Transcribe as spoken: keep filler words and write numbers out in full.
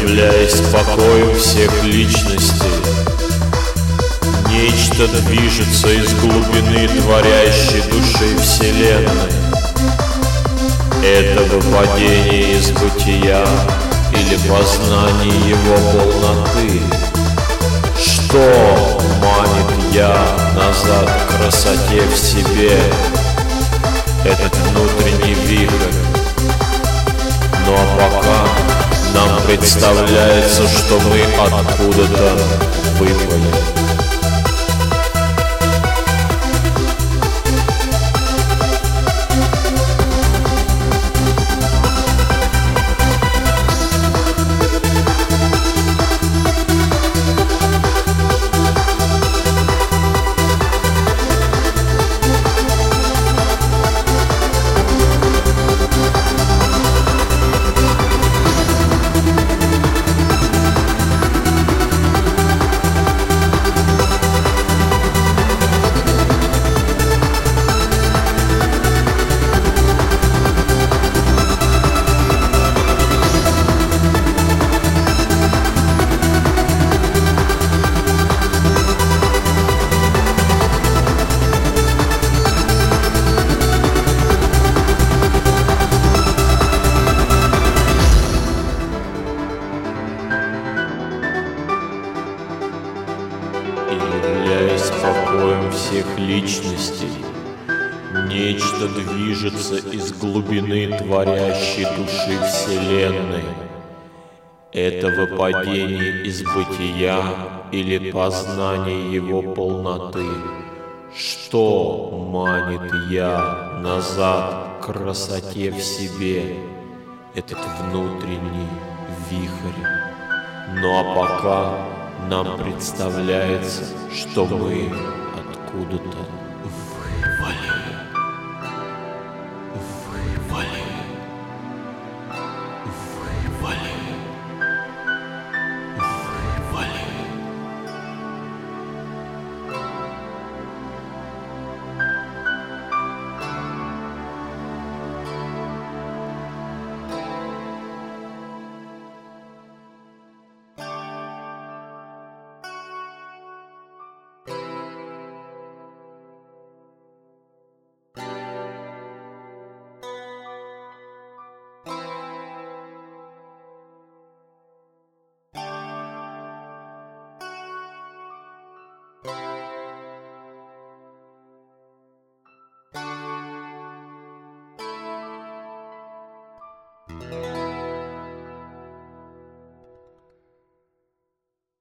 являясь покоем всех личностей. Нечто движется из глубины творящей души Вселенной. Это выпадение из бытия или познание его полноты. Что манит я назад к красоте в себе? Этот внутренний вихрь. Ну а пока нам представляется, что мы откуда-то выпали. Являясь покоем всех личностей, нечто движется из глубины творящей души Вселенной. Это выпадение из бытия или познание его полноты. Что манит я назад к красоте в себе? Этот внутренний вихрь. Ну а пока нам представляется, что мы откуда-то